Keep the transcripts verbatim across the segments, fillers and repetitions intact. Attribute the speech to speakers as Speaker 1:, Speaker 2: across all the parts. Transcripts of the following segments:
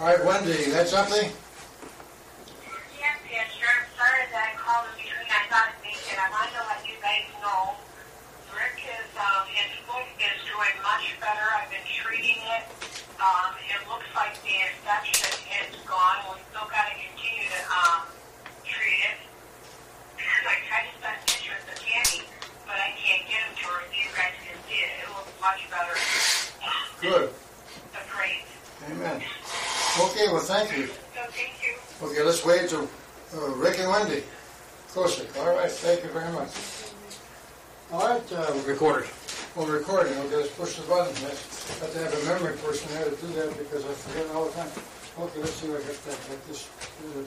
Speaker 1: All right, Wendy, you had something?
Speaker 2: Yes, Pastor. I'm sorry that I called in between. I thought it'd make it. I want to let you guys know Rick is, um, his foot is doing much better. I've been treating it. Um, it looks like the infection is gone. We've still got to continue to um, treat it. I tried to send pictures to Tammy, but I can't get them to her. You guys can see it. It looks much better.
Speaker 1: Good.
Speaker 2: But great.
Speaker 1: Amen. Okay, well, thank you.
Speaker 2: So thank you.
Speaker 1: Okay, let's wait till uh, Rick and Wendy. Kosick. All right, thank you very much. All right, uh,
Speaker 3: Recorded.
Speaker 1: well, recording. Okay, let's push the button. I have to have a memory person there to do that because I forget all the time. Okay, let's see if I get that. Get this uh,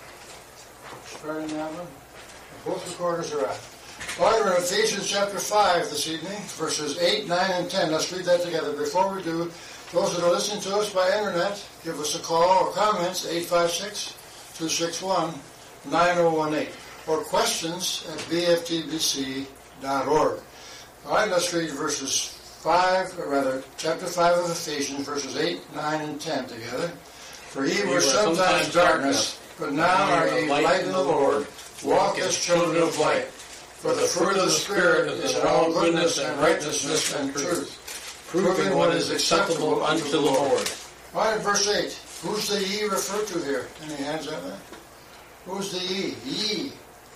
Speaker 1: starting that one. Both recorders are on. All right, we're in Ephesians chapter five this evening, verses eight, nine, and ten. Let's read that together. Before we do, those that are listening to us by internet, give us a call or comments, eight five six, two six one, nine zero one eight, or questions at b f t b c dot org. All right, let's read verses five, or rather, chapter five of Ephesians, verses eight, nine, and ten together. For ye were sometimes darkness, but now are ye light in the Lord. Walk as children of light. For the fruit of the Spirit is in all goodness and righteousness and truth, proving what is acceptable unto the Lord. All right, verse eight. Who's the ye referred to here? Any hands on that? Who's the ye? Ye.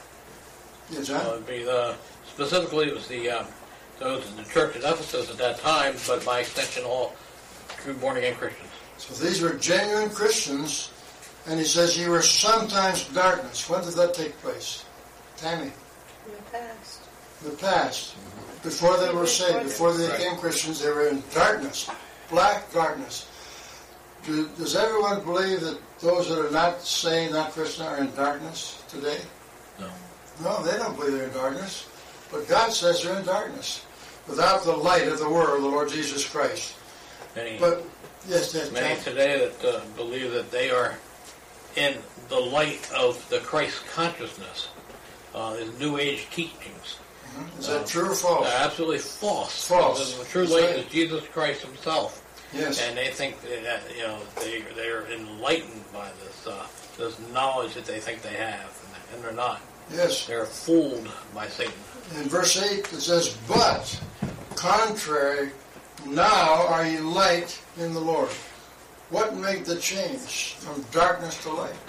Speaker 1: Yeah, John?
Speaker 3: Uh, it'd be the, specifically, it was the uh, those in the church at Ephesus at that time, but by extension, all true born-again Christians.
Speaker 1: So these were genuine Christians, and he says ye were sometimes darkness. When did that take place? Tammy?
Speaker 4: In the past.
Speaker 1: The past. Before they were saved, before they became Christians, they were in darkness, black darkness. Do, does everyone believe that those that are not saved, not Christian, are in darkness today?
Speaker 3: No.
Speaker 1: No, they don't believe they're in darkness. But God says they're in darkness, without the light of the world, the Lord Jesus Christ.
Speaker 3: Many,
Speaker 1: But, yes, that's
Speaker 3: many today that uh, believe that they are in the light of the Christ consciousness, uh, is New Age teachings.
Speaker 1: Mm-hmm. Is that uh, true or false?
Speaker 3: They're absolutely false.
Speaker 1: False.
Speaker 3: The true light is Jesus Christ Himself.
Speaker 1: Yes.
Speaker 3: And they think that, you know, they they're enlightened by this uh, this knowledge that they think they have, and they're not.
Speaker 1: Yes.
Speaker 3: They're fooled by Satan.
Speaker 1: In verse eight it says, but contrary, now are ye light in the Lord. What made the change from darkness to light?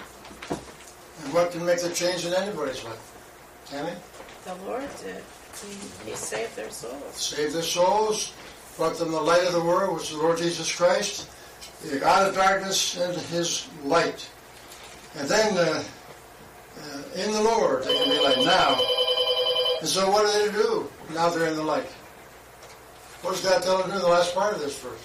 Speaker 1: And what can make the change in anybody's life? Tammy?
Speaker 4: The Lord did. He, he saved their souls.
Speaker 1: Saved their souls, brought them the light of the world, which is the Lord Jesus Christ. Out of darkness into His light. And then uh, uh, in the Lord they can be light now. And so what do they do? Now they're in the light. What does God tell them to do in the last part of this verse?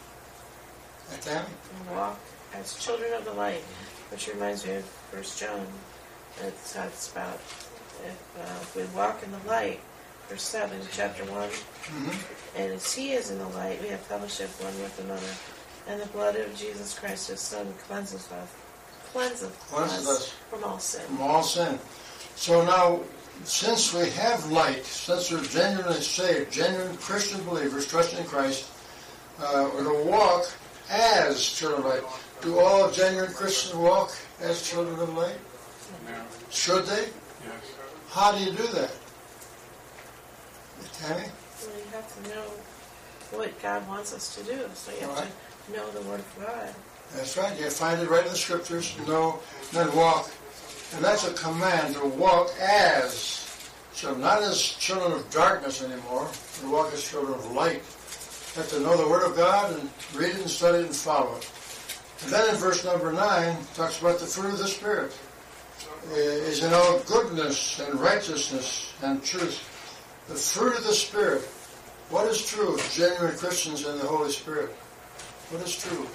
Speaker 1: Tammy?
Speaker 4: Walk as children of the light, which reminds me of First John. It talks about if, uh, if we walk in the light, verse seven, chapter one,
Speaker 1: Mm-hmm.
Speaker 4: and as He is in the light, we have fellowship one with another, and the blood of Jesus Christ, His Son, cleanses us, cleanseth
Speaker 1: Cleanses
Speaker 4: us
Speaker 1: us
Speaker 4: from all sin.
Speaker 1: From all sin. So now, since we have light, since we're genuinely saved, genuine Christian believers trusting in Christ, uh, we're to walk as children of light. Do all genuine Christians walk as children of light?
Speaker 5: No.
Speaker 1: Should they?
Speaker 5: Yes.
Speaker 1: How do you do that? Tammy?
Speaker 4: Well, you have to know what God wants us to do. So you have
Speaker 1: Right.
Speaker 4: to know the Word of God.
Speaker 1: That's right. You find it right in the Scriptures. Know, and then walk. And that's a command to walk as children, not as children of darkness anymore. To walk as children of light. You have to know the Word of God and read it and study it and follow it. And then in verse number nine, it talks about the fruit of the Spirit. Uh, is in all goodness and righteousness and truth. The fruit of the Spirit. What is true of genuine Christians and the Holy Spirit? What is true?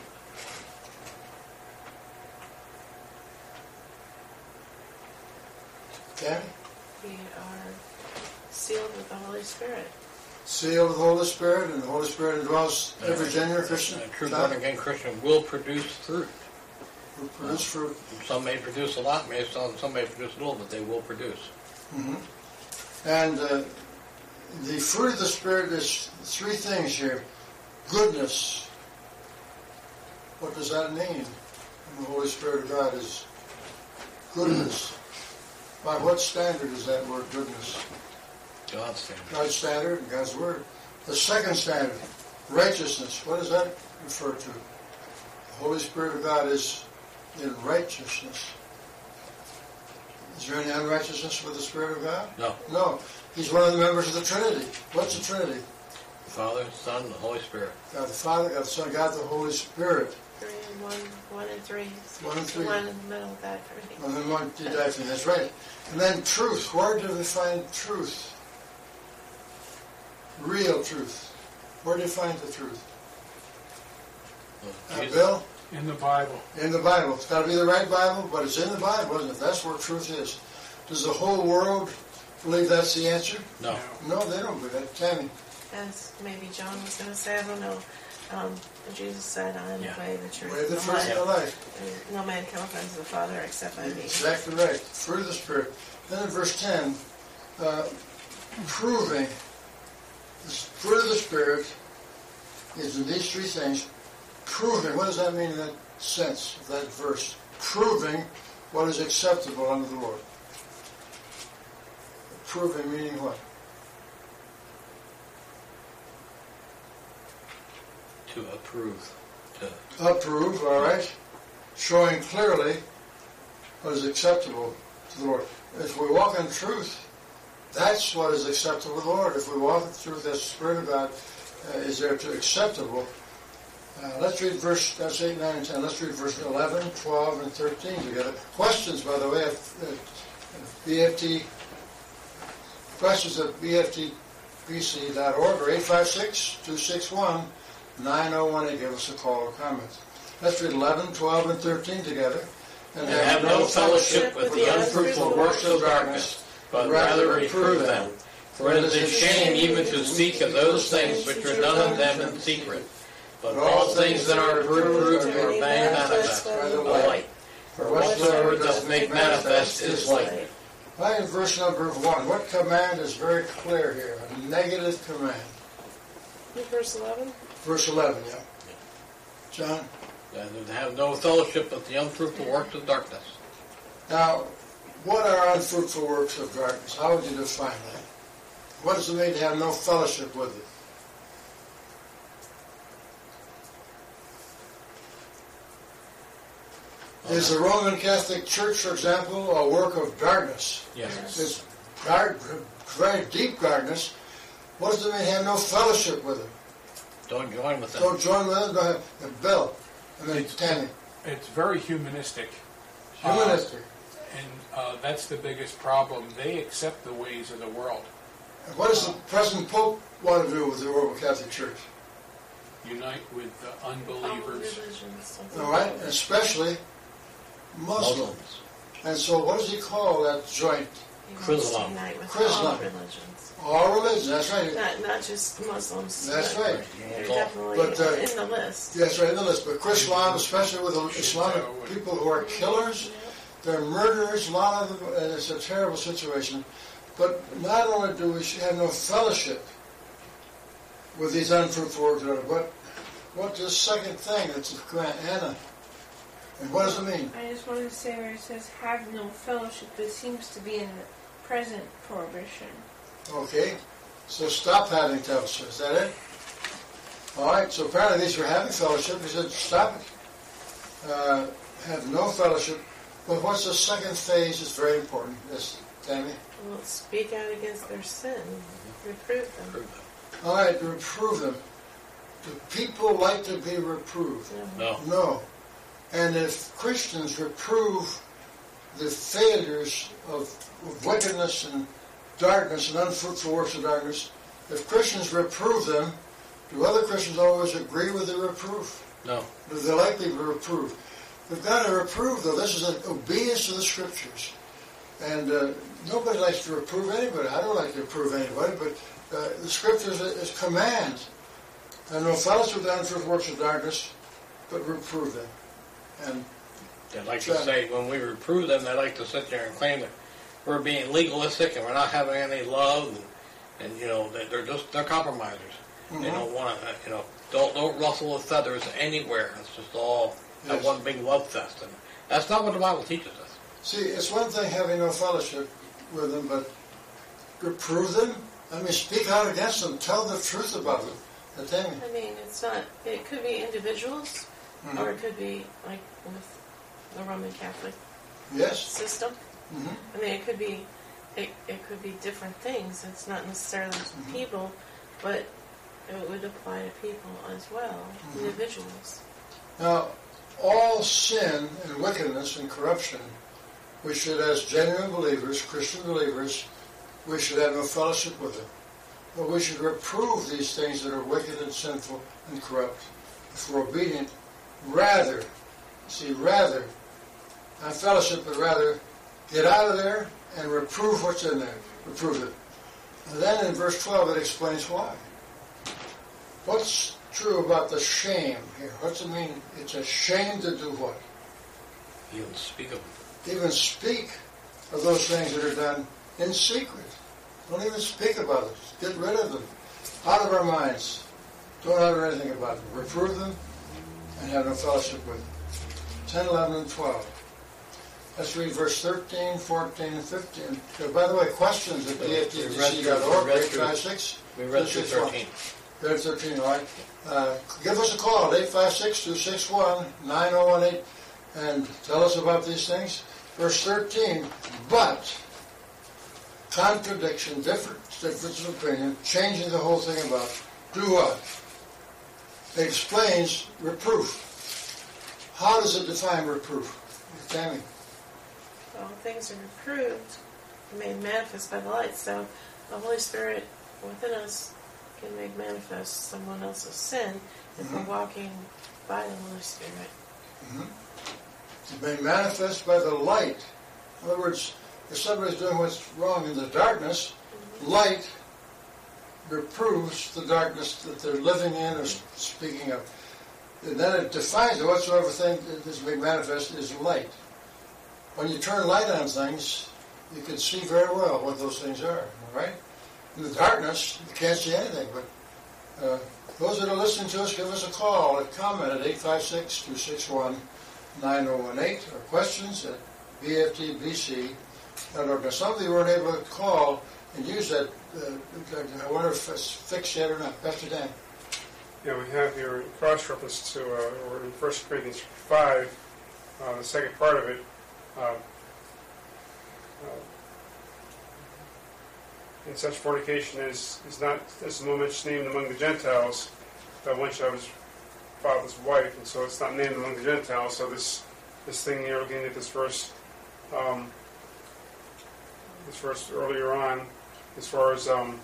Speaker 1: Tammy?
Speaker 4: We are sealed with the Holy Spirit.
Speaker 1: Sealed with the Holy Spirit, and the Holy Spirit indwells every genuine Christian.
Speaker 3: A true born-again Christian will produce fruit.
Speaker 1: Will produce fruit.
Speaker 3: Some may produce a lot, may some, some may produce a little, but they will produce.
Speaker 1: Mm-hmm. And uh, the fruit of the Spirit is three things here. Goodness. What does that mean? And the Holy Spirit of God is goodness. By what standard is that word goodness?
Speaker 3: God's standard.
Speaker 1: God's standard and God's word. The second standard, righteousness. What does that refer to? The Holy Spirit of God is in righteousness. Is there any unrighteousness with the Spirit of God?
Speaker 3: No.
Speaker 1: No. He's one of the members of the Trinity. What's the Trinity?
Speaker 3: Father, Son, the Holy Spirit.
Speaker 1: God the Father, God the Son, God the Holy Spirit.
Speaker 4: Three and one, one and three.
Speaker 1: One and three.
Speaker 4: One in the middle, that three.
Speaker 1: And then one did that thing. That's right. And then truth. Where do we find truth? Real truth. Where do you find the truth?
Speaker 3: Well,
Speaker 1: Uh,
Speaker 3: Jesus-
Speaker 1: Bill?
Speaker 5: In the Bible.
Speaker 1: In the Bible. It's got to be the right Bible, but it's in the Bible, isn't it? That's where truth is. Does the whole world believe that's the answer?
Speaker 3: No.
Speaker 1: No, they don't believe that. Tammy?
Speaker 4: As maybe John was going to say, I don't know. Um, Jesus said, I am
Speaker 3: Yeah.
Speaker 4: the way, the truth,
Speaker 1: Way of the
Speaker 4: and the
Speaker 1: truth and the
Speaker 4: life.
Speaker 1: life.
Speaker 4: And no man cometh unto the Father except by me.
Speaker 1: Exactly right. Fruit of the Spirit. Then in verse ten, uh, proving the fruit of the Spirit is in these three things. Proving, what does that mean in that sense, of that verse? Proving what is acceptable unto the Lord. Proving meaning what?
Speaker 3: To approve. To,
Speaker 1: Approve, all right. Showing clearly what is acceptable to the Lord. If we walk in truth, that's what is acceptable to the Lord. If we walk in truth, that the Spirit of God uh, is there to acceptable. Uh, let's read verse, that's eight, nine, and ten. Let's read verse eleven, twelve, and thirteen together. Questions, by the way, at, at B F T, questions at B F T B C dot org or eight five six, two six one, nine oh one eight. Give us a call or comment. Let's read eleven, twelve, and thirteen together.
Speaker 3: and have no fellowship with the unfruitful works of darkness, but rather reprove them. For it is a shame even to speak of those things which are done of them in secret. But all things that are reproved are made manifest by the light. For whatsoever doth make manifest is light.
Speaker 1: Right in verse number one, what command is very clear here? A negative command.
Speaker 4: Verse eleven?
Speaker 1: Verse eleven, yeah. John?
Speaker 3: And to have no fellowship with the unfruitful works of darkness.
Speaker 1: Now, what are unfruitful works of darkness? How would you define that? What does it mean to have no fellowship with it? Is the Roman Catholic Church, for example, a work of darkness?
Speaker 3: Yes.
Speaker 1: It's dark, very deep darkness. What does it mean to have no fellowship with it?
Speaker 3: Don't join with them.
Speaker 1: Don't join with them, don't have a Bill. And then
Speaker 5: It's-
Speaker 1: Tammy.
Speaker 5: It's very humanistic. Uh,
Speaker 1: Humanistic.
Speaker 5: and uh, that's the biggest problem. They accept the ways of the world.
Speaker 1: What does the present Pope want to do with the Roman Catholic Church?
Speaker 5: Unite with the
Speaker 4: All
Speaker 5: unbelievers.
Speaker 4: religions. something
Speaker 1: All right,
Speaker 4: like that.
Speaker 1: especially Muslims.
Speaker 3: Muslims.
Speaker 1: And so what does he call that joint?
Speaker 4: He wants to
Speaker 3: Chrislam.
Speaker 4: unite with
Speaker 1: Chrislam.
Speaker 4: all religions.
Speaker 1: All religions, that's right.
Speaker 4: Not, not just Muslims.
Speaker 1: That's
Speaker 4: but
Speaker 1: right.
Speaker 4: They're
Speaker 3: All.
Speaker 4: definitely
Speaker 1: But, uh,
Speaker 4: in the list.
Speaker 1: That's right in the list. But Chrislam, especially with the Islamic people who are killers, they're murderers, a lot of them, and it's a terrible situation. But not only do we have no fellowship with these unfruitful works, but what this second thing that's the command, Anna, and what does it mean?
Speaker 6: I just wanted to say where it says have no fellowship, it seems to be in the present prohibition.
Speaker 1: Okay, so stop having fellowship, is that it? All right, so apparently these were having fellowship, he said stop it. Uh, have no fellowship. But what's the second phase is very important, yes, Tammy?
Speaker 4: Well, speak out against their sin. Reprove them.
Speaker 3: Approve them.
Speaker 1: All right, reprove them. Do people like to be reproved?
Speaker 4: No.
Speaker 3: No.
Speaker 1: No. And if Christians reprove the failures of, of wickedness and darkness and unfruitful works of darkness, if Christians reprove them, do other Christians always agree with the reproof?
Speaker 3: No.
Speaker 1: Do they like to be reproved? We've got to reprove, though. This is an obedience to the Scriptures. And uh, nobody likes to reprove anybody. I don't like to reprove anybody, but uh, the Scriptures is command. And no fellowship with the unfruitful works of darkness, but reprove them. And
Speaker 3: They like to say, when we reprove them, they like to sit there and claim that we're being legalistic and we're not having any love, and, and you know, that they're just, they're compromisers.
Speaker 1: Mhm.
Speaker 3: They don't want to, you know, Don't don't ruffle the feathers anywhere. It's just all
Speaker 1: Yes.
Speaker 3: at one big love fest. And that's not what the Bible teaches us.
Speaker 1: See, it's one thing having no fellowship with them, but reprove them. I mean, speak out against them. Tell the truth about them. The thing.
Speaker 4: I mean, it's not, it could be individuals,
Speaker 1: Mhm.
Speaker 4: or it could be like with the Roman Catholic
Speaker 1: Yes.
Speaker 4: system.
Speaker 1: hmm
Speaker 4: I mean, it could be, it, it could be different things. It's not necessarily
Speaker 1: Mhm.
Speaker 4: people, but it would apply to people as well,
Speaker 1: Mhm.
Speaker 4: individuals.
Speaker 1: Now, all sin and wickedness and corruption, we should, as genuine believers, Christian believers, we should have no fellowship with them. But we should reprove these things that are wicked and sinful and corrupt. If we're obedient, rather, see, rather, not fellowship, but rather get out of there and reprove what's in there. Reprove it. And then in verse twelve it explains why. What's true about the shame here? What's it mean? It's a shame to do what?
Speaker 3: Even speak of them.
Speaker 1: Even speak of those things that are done in secret. Don't even speak about it. Get rid of them. Out of our minds. Don't utter anything about them. Reprove them and have no fellowship with them. ten, eleven, and twelve. Let's read verse thirteen, fourteen, and fifteen. Uh, by the way, questions at b f t b c dot org, eight five six.
Speaker 3: We read through thirteen.
Speaker 1: Read thirteen, all right. Uh, give us a call at eight five six, two six one, nine oh one eight and tell us about these things. Verse thirteen, but contradiction, different, difference of opinion, changing the whole thing about, do what? It explains reproof. How does it define reproof? Tammy.
Speaker 4: All things are reproved, made manifest by the light. So the Holy Spirit within us can make manifest someone else's sin if
Speaker 1: Mhm.
Speaker 4: we're walking by the Holy Spirit.
Speaker 1: Mm-hmm. It's made manifest by the light. In other words, if somebody's doing what's wrong in the darkness, light reproves the darkness that they're living in or speaking of. And then it defines it. Whatsoever thing that is made manifest is light. When you turn light on things, you can see very well what those things are, all right? In the darkness, you can't see anything. But uh, those that are listening to us, give us a call, a comment at eight five six, two six one, nine oh one eight, or questions at b f t b c dot org. Now, some of you weren't able to call and use that. Uh, I wonder if it's fixed yet or not. Pastor Dan.
Speaker 7: Yeah, we have your cross-reference to, uh, or in First Corinthians five, uh, the second part of it. Uh, uh, in such fornication is, is not as much named among the Gentiles, that one shall have his father's wife, and so it's not named among the Gentiles. So this this thing you're looking at, this verse, um, this verse earlier on, as far as um,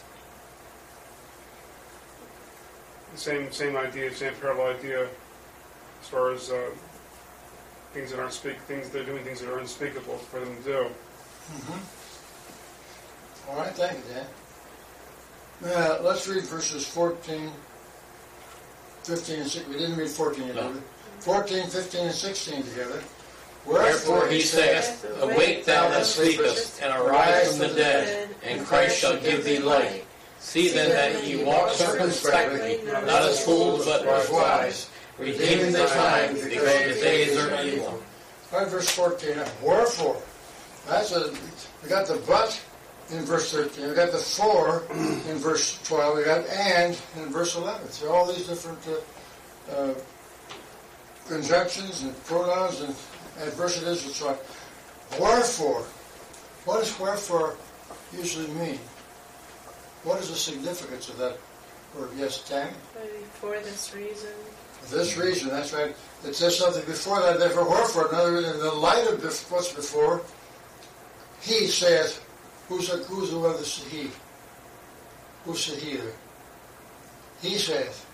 Speaker 7: the same same idea, same parallel idea, as far as uh, things that aren't speak, things they're doing things that are unspeakable for them to do.
Speaker 1: Mm-hmm. All right, thank you, Dan. Now, let's read verses fourteen, fifteen, and sixteen. We didn't read fourteen yet,
Speaker 3: No.
Speaker 1: did we? fourteen, fifteen, and sixteen together.
Speaker 3: Wherefore he saith, Awake thou that sleepest, and arise from the dead, and Christ shall give thee light. See then that ye walk circumspectly, not as fools, but as wise, redeeming the time, because the days are evil.
Speaker 1: All right, verse fourteen. Wherefore. That's a, we got the but in verse thirteen. We got the for in verse twelve. We got and in verse eleven. So all these different uh, uh, conjunctions and pronouns and adversities and so on. Wherefore. What does wherefore usually mean? What is the significance of that word? Yes, Tammy?
Speaker 4: Maybe for this reason.
Speaker 1: For this reason, that's right. It says something before that, therefore, wherefore. In other words, in the light of bef- what's before, he saith, who's the, who's the other he? Who's the he there? He saith.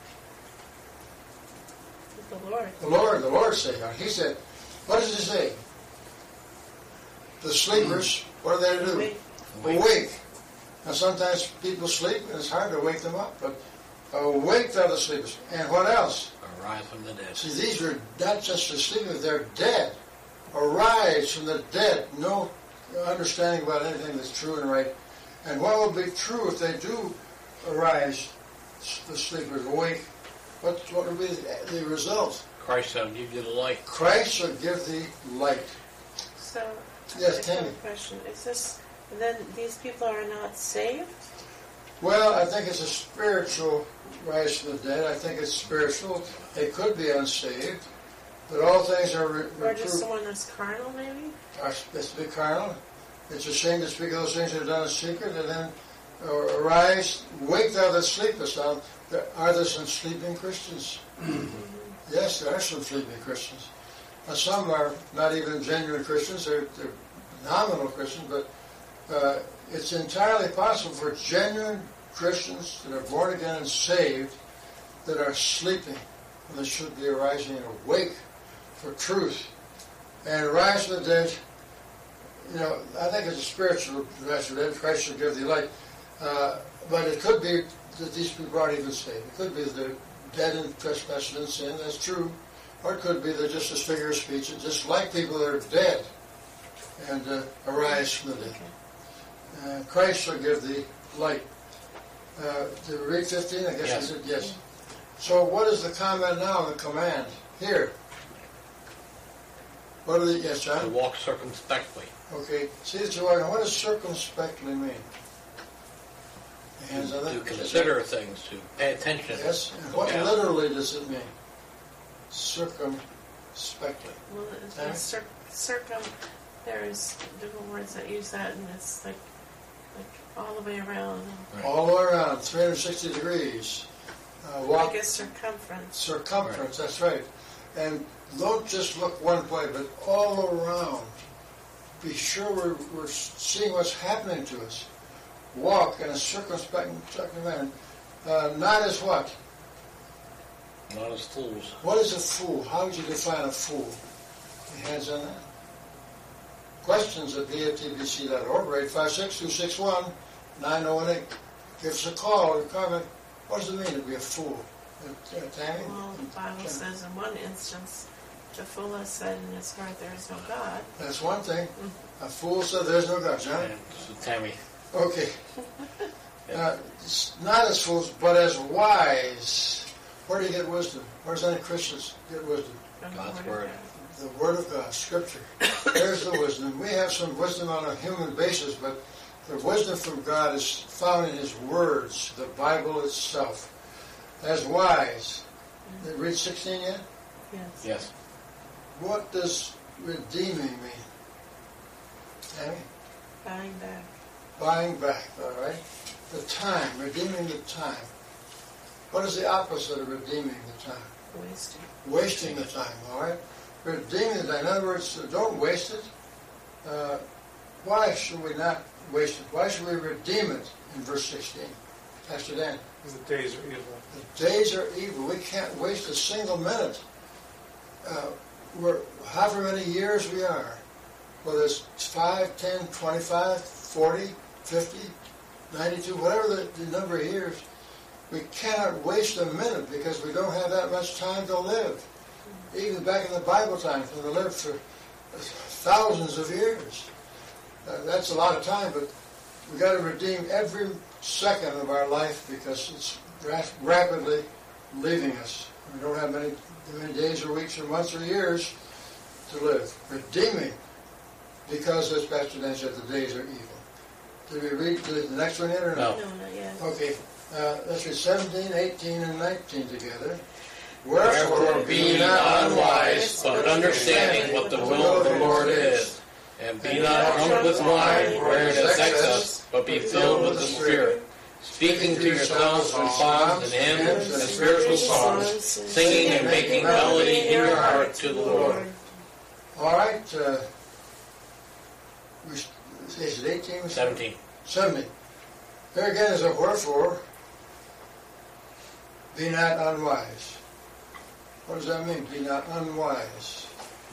Speaker 4: The Lord.
Speaker 1: The Lord, the Lord saith. He said, what does he say? The sleepers, what are they to do?
Speaker 4: Wait.
Speaker 1: Awake. Now sometimes people sleep and it's hard to wake them up, but awake thou the sleepers. And what else?
Speaker 3: Arise from the dead.
Speaker 1: See, these are not just asleep, they're dead. Arise from the dead. No understanding about anything that's true and right. And what will be true if they do arise, the sleepers, awake what, what will be the, the result?
Speaker 3: Christ shall give you the light.
Speaker 1: Christ shall give thee light.
Speaker 4: So,
Speaker 1: Yes,
Speaker 4: I have
Speaker 1: Tammy.
Speaker 4: a question. Is this, then these people are not saved?
Speaker 1: Well, I think it's a spiritual rise from the dead. I think it's spiritual. It could be unsaved, but all things are re-
Speaker 4: Or just
Speaker 1: reproved.
Speaker 4: someone that's carnal, maybe?
Speaker 1: Are it's to be carnal. It's a shame to speak of those things that are done in secret, and then uh, arise, wake thou that sleepest. Now, there, are there some sleeping Christians? Yes, there are some sleeping Christians. Now, some are not even genuine Christians; they're, they're nominal Christians. But uh, it's entirely possible for genuine Christians that are born again and saved that are sleeping, and they should be arising and awake for truth and rise from the dead. You know, I think it's a spiritual rise that Christ shall give thee light. Uh, but it could be that these people aren't even saved. It could be that they're dead in trespass and sin. That's true. Or it could be they're just a figure of speech. It's just like people that are dead and uh, arise from the dead. Uh, Christ shall give thee light. Uh, did we read fifteen? I guess
Speaker 3: Yes.
Speaker 1: we did. Yes. So what is the comment now, the command? Here. What are the, yes,
Speaker 3: To
Speaker 1: John?
Speaker 3: walk circumspectly.
Speaker 1: Okay, see that you're walking. What does circumspectly mean? Hands on
Speaker 3: To
Speaker 1: that.
Speaker 3: consider things, to pay attention.
Speaker 1: Yes, and what
Speaker 3: Yeah.
Speaker 1: literally does it mean? Circumspectly.
Speaker 4: Well, it's
Speaker 1: Tammy?
Speaker 4: it's cir- circum, there's different words that use that, and it's like, like all the way around.
Speaker 3: Right.
Speaker 1: All the way around, three hundred sixty degrees. Uh, walk
Speaker 4: Like a circumference.
Speaker 1: circumference, that's right. And don't just look one way, but all around. Be sure we're, we're seeing what's happening to us. Walk in a circumspect manner. Uh, not as what?
Speaker 3: Not as fools.
Speaker 1: What is a fool? How would you define a fool? Any hands on that? Questions at b f t b c dot org or eight five six, two six one, nine oh one eight. Give us a call or comment. What does it mean to be a fool? Uh, Tammy?
Speaker 4: Well, the Bible says in one instance, the fool has said in his heart there is no God.
Speaker 1: That's one thing. A fool said there's no God. John?
Speaker 3: And so Tammy.
Speaker 1: Okay. Uh, it's not as fools, but as wise. Where do you get wisdom? Where does any Christians get wisdom?
Speaker 4: From the
Speaker 3: God's
Speaker 4: Word of
Speaker 3: Word.
Speaker 4: God.
Speaker 1: The Word of God, Scripture. There's the wisdom. We have some wisdom on a human basis, but the wisdom from God is found in His words, the Bible itself. As wise. Did you read sixteen yet?
Speaker 4: Yes.
Speaker 3: Yes.
Speaker 1: What does redeeming mean? Tammy?
Speaker 4: Buying back.
Speaker 1: Buying back, all right? The time, redeeming the time. What is the opposite of redeeming the time?
Speaker 4: Wasting.
Speaker 1: Wasting the time, all right? Redeeming the time. In other words, don't waste it. Uh, why should we not waste it? Why should we redeem it in verse sixteen? Pastor Dan.
Speaker 7: Because the days are evil.
Speaker 1: The days are evil. We can't waste a single minute. Uh, we're however many years we are, whether it's five, ten, twenty-five, forty, fifty, ninety-two, whatever the, the number of years, we cannot waste a minute because we don't have that much time to live. Even back in the Bible times, when they lived for thousands of years. Uh, that's a lot of time, but we've got to redeem every second of our life because it's ra- rapidly leaving us. We don't have many, many days or weeks or months or years to live. Redeeming, because as Pastor Dan said, the days are evil. Did we read the next one yet or
Speaker 3: No.
Speaker 1: not?
Speaker 4: No, not yet.
Speaker 1: Okay, uh, let's read seventeen, eighteen, and nineteen together.
Speaker 3: Wherefore be not unwise, but understanding what the will of the Lord is. And be not drunk with wine, wherein is excess, but be filled with the Spirit, speaking to yourselves in psalms and hymns and spiritual songs, singing and making melody in your heart to the Lord.
Speaker 1: All right, uh, we, is it eighteen?
Speaker 3: Seventeen.
Speaker 1: seventeen. There again is a wherefore, be not unwise. What does that mean, be not unwise?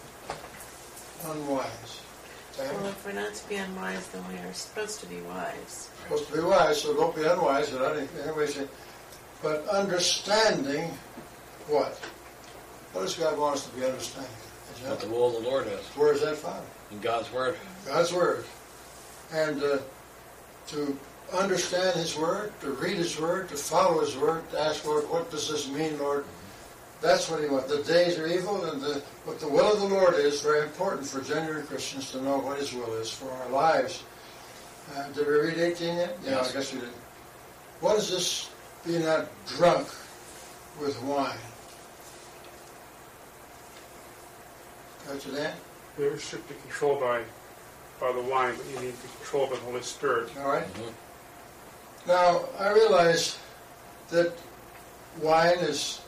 Speaker 1: Unwise.
Speaker 4: Well,
Speaker 1: Okay?
Speaker 4: if we're not to be unwise, then we are supposed to be wise.
Speaker 1: Supposed to be wise, so don't be unwise. But anyway, but understanding what? What does God want us to be understanding?
Speaker 3: What the will of the Lord is.
Speaker 1: Where is that found?
Speaker 3: In God's Word.
Speaker 1: God's Word. And uh, to understand His Word, to read His Word, to follow His Word, to ask, Lord, what does this mean, Lord? That's what he wants. The days are evil, and the, what the will of the Lord is very important for genuine Christians to know what his will is for our lives. Uh, did we read eighteen yet? Yeah,
Speaker 3: Yes.
Speaker 1: I guess we did. What is this being not drunk with wine? Got you, Dan?
Speaker 7: You're restricted control by, by the wine, but you need to be controlled by the Holy Spirit.
Speaker 1: All right.
Speaker 3: Mhm.
Speaker 1: Now, I realize that wine is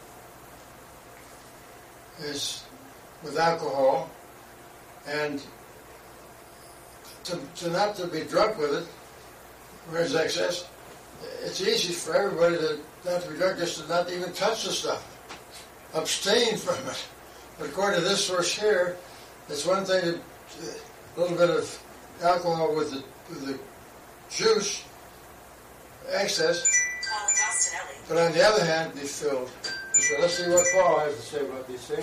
Speaker 1: is with alcohol, and to, to not to be drunk with it, whereas excess, it's easy for everybody to not to be drunk, just to not even touch the stuff, abstain from it. But according to this verse here, it's one thing to a little bit of alcohol with the, with the juice, excess, but on the other hand, be filled. So let's see what Paul has to say about these things.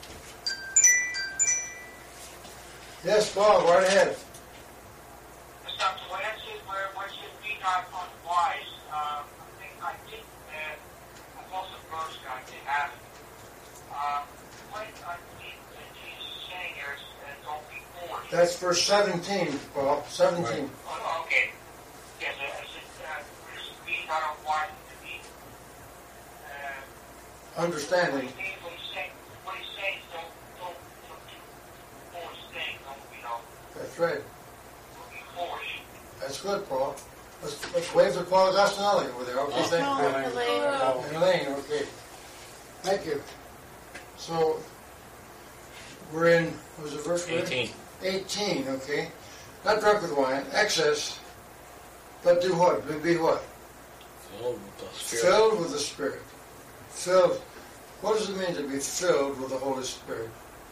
Speaker 1: Yes, Paul, go right ahead.
Speaker 2: Doctor Wences, where what should be not unwise, uh, I think I did, uh, I've also verse I did have it. Uh, what I believe that Jesus is saying here is, uh, don't be foolish.
Speaker 1: That's verse seventeen, Paul, seventeen.
Speaker 2: Oh, okay. Yes, uh, I said, uh, what should be not unwise to be, uh,
Speaker 1: Understanding.
Speaker 2: What he's, what he's saying, what he's saying is don't, don't, don't do foolish things. Don't, you know,
Speaker 1: That's right.
Speaker 2: don't be foolish.
Speaker 1: That's good, Paul. Let's, let's wave to Paul Agostinelli over there. Okay, thank
Speaker 4: Paul,
Speaker 1: you.
Speaker 4: Elaine.
Speaker 1: And Elaine, okay. Thank you. So, we're in, what was the verse? we're in?
Speaker 3: eighteen.
Speaker 1: eighteen, okay. Not drunk with wine, excess, but do what? Be what?
Speaker 3: Filled with the Spirit.
Speaker 1: Filled with the Spirit. Filled. What does it mean to be filled with the Holy Spirit?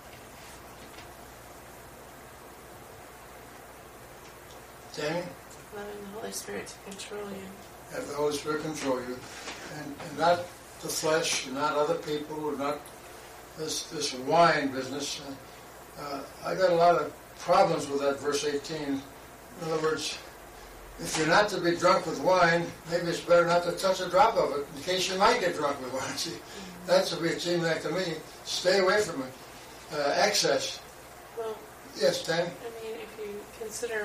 Speaker 1: Tammy?
Speaker 4: Allowing the Holy Spirit to control you.
Speaker 1: Have the Holy Spirit control you. And, and not the flesh, and not other people, or not this this wine business. Uh, uh, I got a lot of problems with that verse eighteen. In other words, if you're not to be drunk with wine, maybe it's better not to touch a drop of it in case you might get drunk with wine. See, that's what it seems like to me. Stay away from it. Uh, excess.
Speaker 4: Well,
Speaker 1: Yes, Tammy?
Speaker 4: I mean, if you consider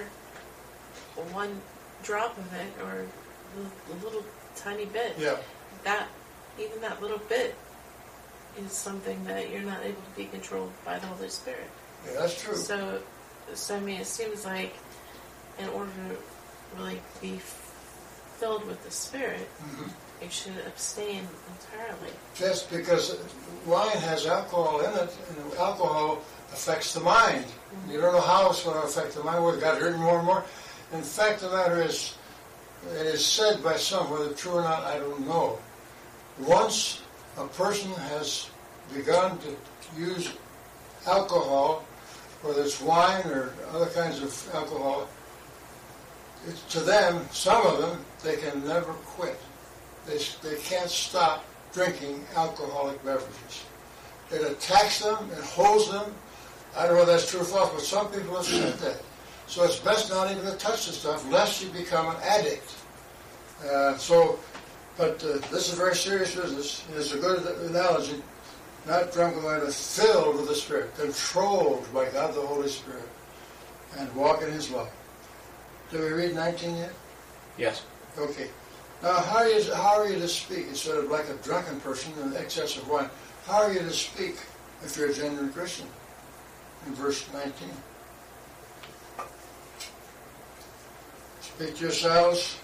Speaker 4: one drop of it, or a little tiny bit,
Speaker 1: Yeah.
Speaker 4: that, even that little bit, is something that you're not able to be controlled by the Holy Spirit.
Speaker 1: Yeah, that's true.
Speaker 4: So, so I mean, it seems like in order to really be filled with the Spirit,
Speaker 1: Mhm.
Speaker 4: you should abstain entirely.
Speaker 1: Just because wine has alcohol in it, and alcohol affects the mind. You don't know how it's going to affect the mind. We've got hurting more and more. In fact, the matter is, it is said by some, whether true or not, I don't know. Once a person has begun to use alcohol, whether it's wine or other kinds of alcohol, it's, to them, some of them, they can never quit. They, they can't stop drinking alcoholic beverages. It attacks them, it holds them. I don't know if that's true or false, but some people have said that. So it's best not even to touch the stuff, lest you become an addict. Uh, so, but uh, this is very serious business. It's a good analogy. Not drunk with wine, but filled with the Spirit, controlled by God the Holy Spirit, and walk in His love. Did we read nineteen yet?
Speaker 3: Yes.
Speaker 1: Okay. Now, how are you, how are you to speak instead of like a drunken person in excess of wine? How are you to speak if you're a genuine Christian? In verse nineteen. Speak to yourselves.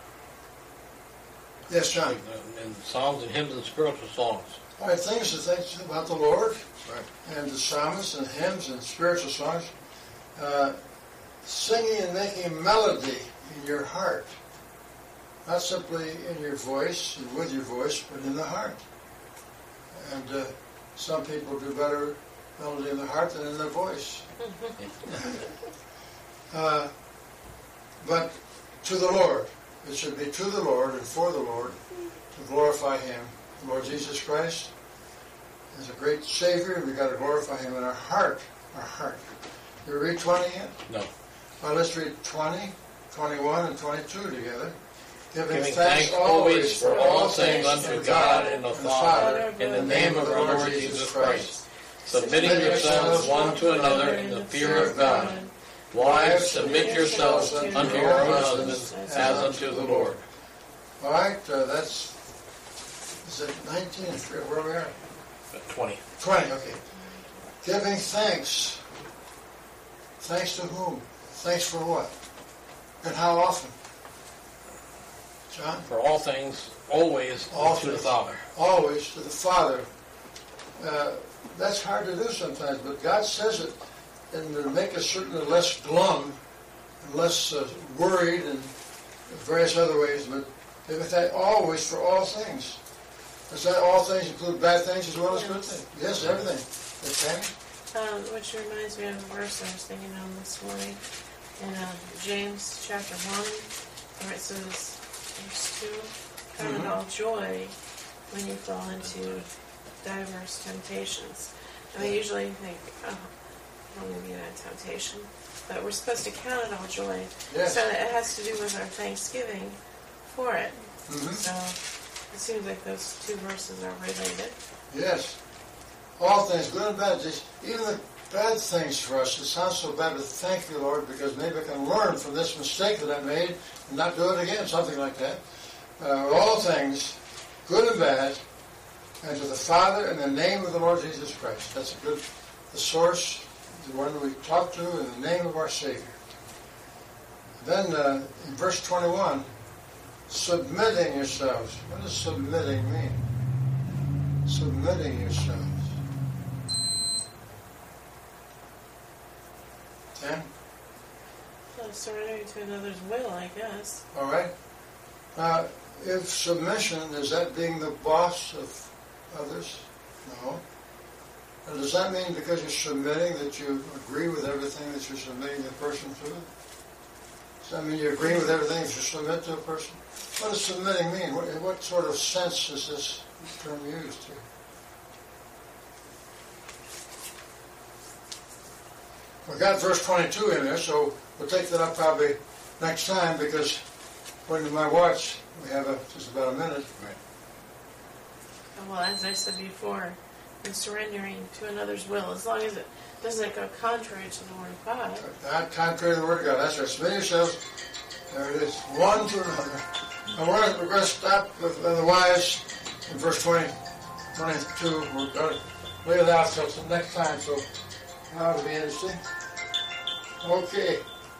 Speaker 1: Yes, John.
Speaker 3: And psalms and hymns and spiritual songs.
Speaker 1: All right, things to think about the Lord,
Speaker 3: Right.
Speaker 1: and the psalms and hymns and spiritual songs. Uh, singing and making melody in your heart. Not simply in your voice and with your voice, but in the heart. And uh, some people do better melody in the heart than in their voice. uh, but to the Lord. It should be to the Lord and for the Lord to glorify Him. The Lord Jesus Christ is a great Savior, and we've got to glorify Him in our heart. Our heart. You read twenty yet?
Speaker 3: No.
Speaker 1: Well, let's read twenty, twenty-one, and twenty-two together. Giving
Speaker 3: giving thanks always for all things unto God and the Father, in the name of our Lord Jesus Christ, submitting yourselves one to another in the fear of God. Wives, submit yourselves unto your own husbands as unto the Lord.
Speaker 1: All right, uh, that's, is it nineteen, where we are?
Speaker 3: twenty.
Speaker 1: twenty, okay. Giving thanks. Thanks to whom? Thanks for what? And how often? John?
Speaker 3: For all things, always
Speaker 1: All
Speaker 3: to the
Speaker 1: things.
Speaker 3: Father.
Speaker 1: Always to the Father. Uh, that's hard to do sometimes, but God says it and to make us certainly less glum and less uh, worried and various other ways, but giving thanks always for all things. Does that all things include bad things as well as good things? Yes, everything. Okay?
Speaker 4: Um, which reminds me of a verse I was thinking on this morning in uh, James chapter one, where it says, verse two, count it all joy when you fall into diverse temptations. And we usually think, oh, I'm going to get a temptation. But we're supposed to count it all joy.
Speaker 1: Yes.
Speaker 4: So it has to do with our thanksgiving for it.
Speaker 1: Mm-hmm.
Speaker 4: So it seems like those two verses are related.
Speaker 1: Yes. All things, good and bad. Just, even the bad things for us, it sounds so bad, but thank you, Lord, because maybe I can learn from this mistake that I made and not do it again, something like that. Uh, all things, good and bad, and to the Father in the name of the Lord Jesus Christ. That's a good, the source, the one we talk to in the name of our Savior. Then uh, in verse twenty-one, submitting yourselves. What does submitting mean? Submitting yourselves. Ten?
Speaker 4: Well, surrendering to another's will, I guess.
Speaker 1: All right. Now, if submission, is that being the boss of others? No. Now, does that mean because you're submitting that you agree with everything that you're submitting the person to? Does that mean you agree with everything that you submit to a person? What does submitting mean? What, in what sort of sense is this term used here? We've got verse twenty-two in there, so we'll take that up probably next time because according to my watch, we have a, just about a minute.
Speaker 3: Right.
Speaker 4: Well, as I said before, in surrendering to another's will, as long as it doesn't go contrary to the Word of God.
Speaker 1: Not contrary to the Word of God. That's right. Submit yourselves. There it is. One to another. And we're, we're going to stop with the wives in verse twenty, twenty-two. We're going to lay it out till next time, so that'll be interesting. Okay.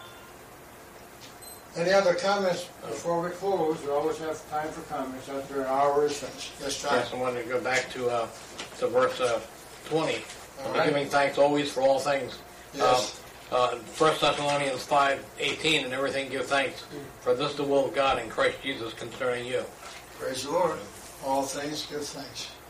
Speaker 1: Any other comments before we close? We always have time for comments after an hour is finished. Yes, John?
Speaker 3: Yes, I wanted to go back to uh, to verse uh, twenty.
Speaker 1: All right.
Speaker 3: Giving thanks always for all things.
Speaker 1: Yes.
Speaker 3: Uh, uh, First Thessalonians five eighteen, and everything give thanks, for this is the will of God in Christ Jesus concerning you.
Speaker 1: Praise the Lord. All things give thanks.